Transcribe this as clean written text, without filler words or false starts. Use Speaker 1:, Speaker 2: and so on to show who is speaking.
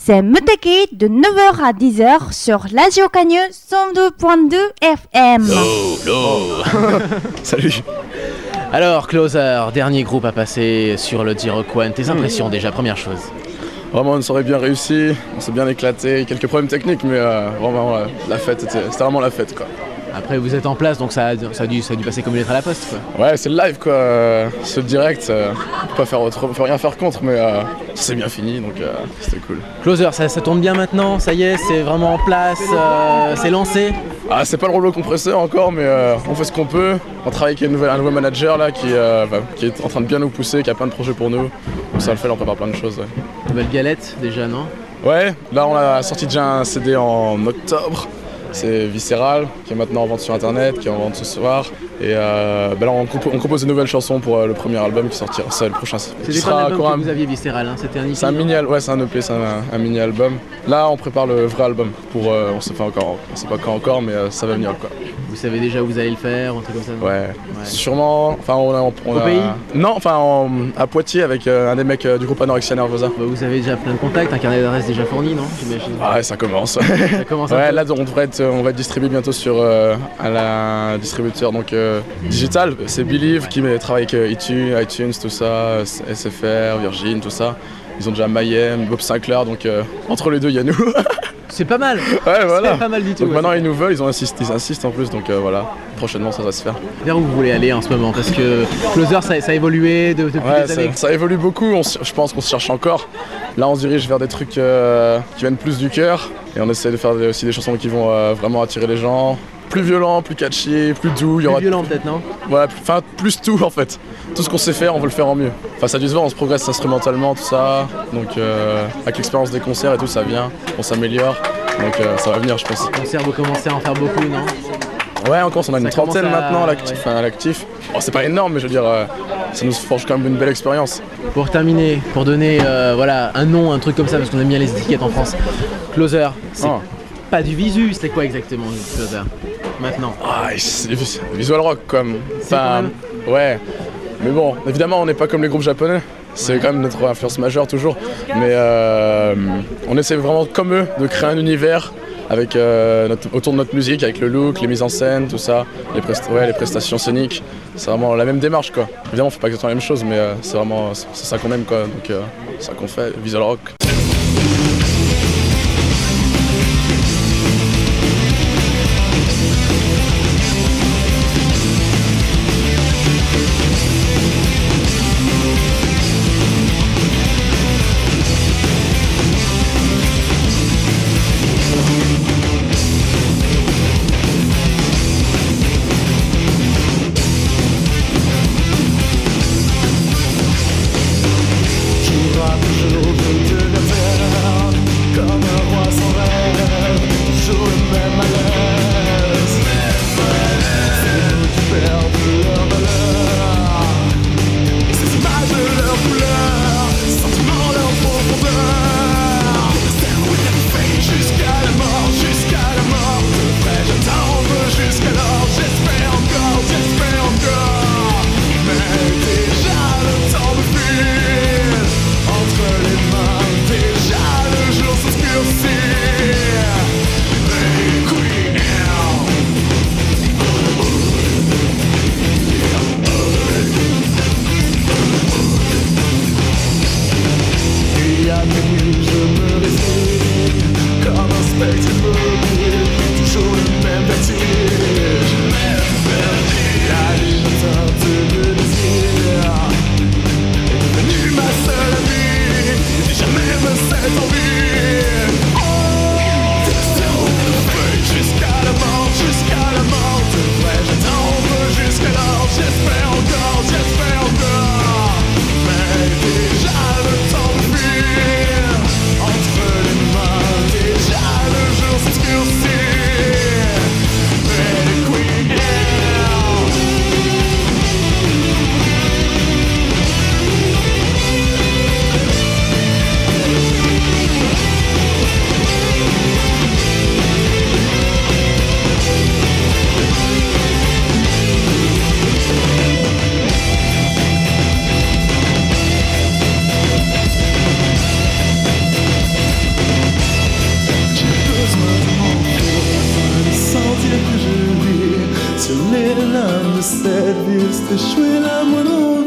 Speaker 1: C'est Muteki de 9h à 10h sur Radio Cagnes 102.2 FM.
Speaker 2: Salut.
Speaker 3: Alors, Closer, dernier groupe à passer sur le J-Rock One. Tes impressions déjà, première chose?
Speaker 2: Vraiment, on s'aurait bien réussi, on s'est bien éclaté, quelques problèmes techniques, mais vraiment, la fête, c'était vraiment la fête, quoi.
Speaker 3: Après, vous êtes en place, donc ça a dû passer comme une lettre à la poste, quoi.
Speaker 2: Ouais, c'est le live, quoi. Ce direct, on peut rien faire contre, mais ça s'est bien fini, donc c'était cool.
Speaker 3: Closer, ça tourne bien maintenant, ça y est, c'est vraiment en place, c'est lancé.
Speaker 2: Ah, c'est pas le rouleau compresseur encore, mais on fait ce qu'on peut. On travaille avec un nouveau manager là qui est en train de bien nous pousser, qui a plein de projets pour nous. Donc ça le fait, on prépare plein de choses. Ouais.
Speaker 3: Nouvelle galette déjà, non?
Speaker 2: Ouais, là on a sorti déjà un CD en octobre. C'est Viscéral, qui est maintenant en vente sur internet, qui est en vente ce soir. Et là on compose de nouvelles chansons pour le premier album qui sortira, ça le prochain.
Speaker 3: C'était pas un album que vous aviez Viscéral, hein? C'était un EP?
Speaker 2: C'est un mini album, ouais, c'est un EP, c'est un mini album. Là on prépare le vrai album pour, on sait pas quand encore, mais ça va venir, quoi.
Speaker 3: Vous savez déjà où vous allez le faire, un truc comme ça?
Speaker 2: Ouais. Sûrement, enfin on a
Speaker 3: Au pays?
Speaker 2: Non, enfin à Poitiers avec un des mecs du groupe Anorexia Nervosa.
Speaker 3: Bah, vous avez déjà plein de contacts, un carnet d'adresses déjà fourni, non? J'imagine.
Speaker 2: Ah ouais, ça commence.
Speaker 3: Ça commence
Speaker 2: ouais, là on va être distribué bientôt sur à la distributeur donc digital. C'est Believe qui travaille avec iTunes, tout ça, SFR, Virgin, tout ça. Ils ont déjà Mayhem, Bob Sinclair, donc entre les deux il y a nous.
Speaker 3: C'est pas mal.
Speaker 2: Ouais, voilà.
Speaker 3: C'est pas mal du tout.
Speaker 2: Donc
Speaker 3: ouais.
Speaker 2: maintenant ils nous veulent, ils insistent en plus, donc voilà. Prochainement ça va se faire.
Speaker 3: Vers où vous voulez aller en ce moment? Parce que Closer ça a évolué depuis des années.
Speaker 2: Ça évolue beaucoup, je pense qu'on se cherche encore. Là on se dirige vers des trucs qui viennent plus du cœur. Et on essaie de faire aussi des chansons qui vont vraiment attirer les gens. Plus violent, plus catchy, plus doux.
Speaker 3: Plus violent peut-être, non?
Speaker 2: Ouais, plus tout en fait. Tout ce qu'on sait faire, on veut le faire en mieux. Enfin ça a dû se voir, on se progresse instrumentalement, tout ça. Donc avec l'expérience des concerts et tout, ça vient, on s'améliore. Donc ça va venir, je pense.
Speaker 3: Les concerts, vous commencez à en faire beaucoup, non?
Speaker 2: Ouais, encore, on a une trentaine maintenant à l'actif. Oh, c'est pas énorme, mais je veux dire, ça nous forge quand même une belle expérience.
Speaker 3: Pour terminer, pour donner voilà, un nom, un truc comme ça, parce qu'on aime bien les étiquettes en France. Closer, c'est pas du visu, c'est quoi exactement Closer maintenant?
Speaker 2: Ah, c'est visual rock comme. Enfin, ouais. Mais bon, évidemment, on n'est pas comme les groupes japonais. C'est quand même notre influence majeure toujours. Mais on essaie vraiment comme eux de créer un univers avec autour de notre musique, avec le look, les mises en scène, tout ça, les prestations scéniques. C'est vraiment la même démarche, quoi. Évidemment, on fait pas exactement la même chose, mais c'est vraiment c'est ça qu'on aime, quoi. Donc c'est ça qu'on fait, visual rock.
Speaker 4: toujours que je vis sur les lames de service de jouer la moindre